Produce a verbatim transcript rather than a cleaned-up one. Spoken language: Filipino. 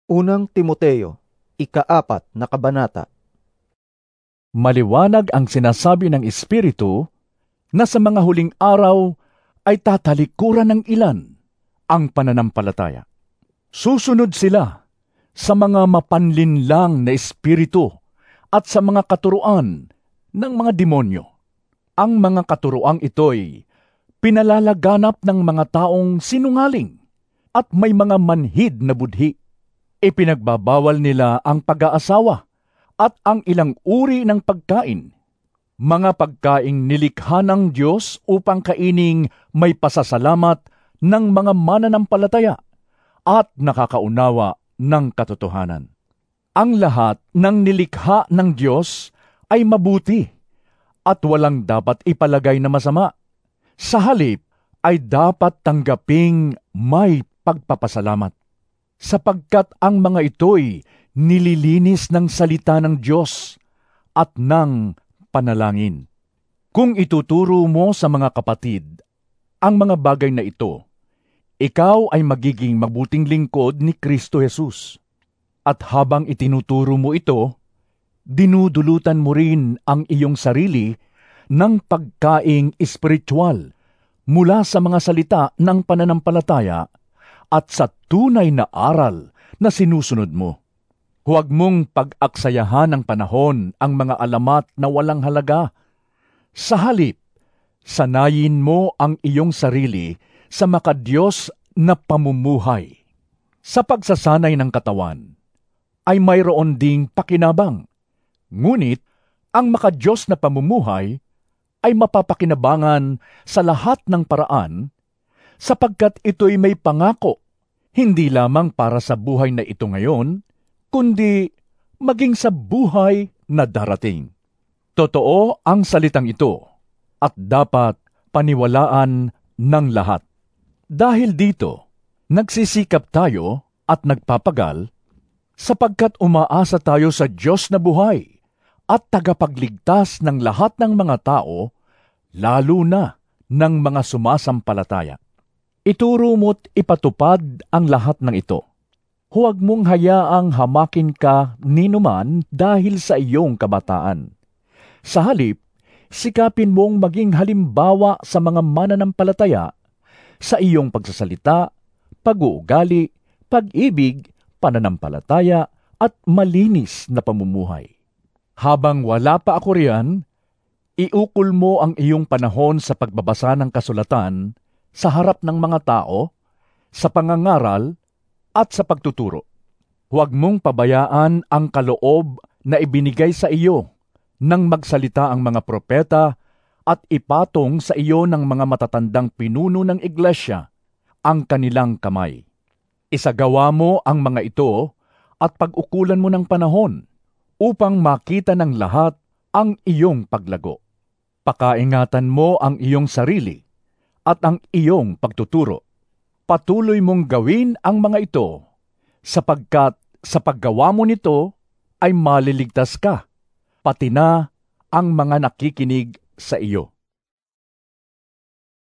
Unang Timoteo, ikaapat na kabanata. Maliwanag ang sinasabi ng Espiritu na sa mga huling araw ay tatalikuran ng ilan ang pananampalataya. Susunod sila sa mga mapanlinlang na espiritu at sa mga katuruan ng mga demonyo. Ang mga katuruang ito'y pinalalaganap ng mga taong sinungaling at may mga manhid na budhi. Ipinagbabawal nila ang pag-aasawa at ang ilang uri ng pagkain, mga pagkaing nilikha ng Diyos upang kaining may pasasalamat ng mga mananampalataya at nakakaunawa ng katotohanan. Ang lahat ng nilikha ng Diyos ay mabuti at walang dapat ipalagay na masama. Sa halip ay dapat tanggaping may pagpapasalamat, sapagkat ang mga ito'y nililinis ng salita ng Diyos at ng panalangin. Kung ituturo mo sa mga kapatid ang mga bagay na ito, ikaw ay magiging mabuting lingkod ni Kristo Jesus. At habang itinuturo mo ito, dinudulutan mo rin ang iyong sarili ng pagkaing espiritual mula sa mga salita ng pananampalataya at sa tunay na aral na sinusunod mo. Huwag mong pag-aksayahan ng panahon ang mga alamat na walang halaga. Sa halip, sanayin mo ang iyong sarili sa makadiyos na pamumuhay. Sa pagsasanay ng katawan, ay mayroon ding pakinabang. Ngunit, ang makadiyos na pamumuhay ay mapapakinabangan sa lahat ng paraan, sapagkat ito'y may pangako, hindi lamang para sa buhay na ito ngayon, kundi maging sa buhay na darating. Totoo ang salitang ito, at dapat paniwalaan ng lahat. Dahil dito, nagsisikap tayo at nagpapagal, sapagkat umaasa tayo sa Diyos na buhay at tagapagligtas ng lahat ng mga tao, lalo na ng mga sumasampalataya. Ituro mo't ipatupad ang lahat ng ito. Huwag mong hayaang hamakin ka ninuman dahil sa iyong kabataan. Sa halip, sikapin mong maging halimbawa sa mga mananampalataya sa iyong pagsasalita, pag-uugali, pag-ibig, pananampalataya at malinis na pamumuhay. Habang wala pa ako riyan, iukol mo ang iyong panahon sa pagbabasa ng kasulatan sa harap ng mga tao, sa pangangaral, at sa pagtuturo. Huwag mong pabayaan ang kaloob na ibinigay sa iyo nang magsalita ang mga propeta at ipatong sa iyo ng mga matatandang pinuno ng iglesia ang kanilang kamay. Isagawa mo ang mga ito at pag-ukulan mo ng panahon upang makita ng lahat ang iyong paglago. Pakaingatan mo ang iyong sarili at ang iyong pagtuturo. Patuloy mong gawin ang mga ito, sapagkat sa paggawa mo nito ay maliligtas ka, pati na ang mga nakikinig sa iyo.